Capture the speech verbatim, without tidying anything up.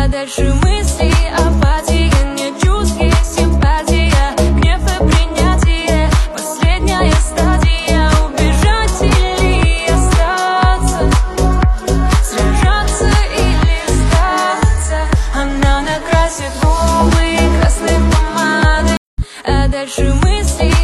А дальше мысли, апатия, нет чувств, есть симпатия, гнев и принятие, последняя стадия. Убежать или остаться, сражаться или сдаться. Она накрасит губы красной помадой, а дальше мысли,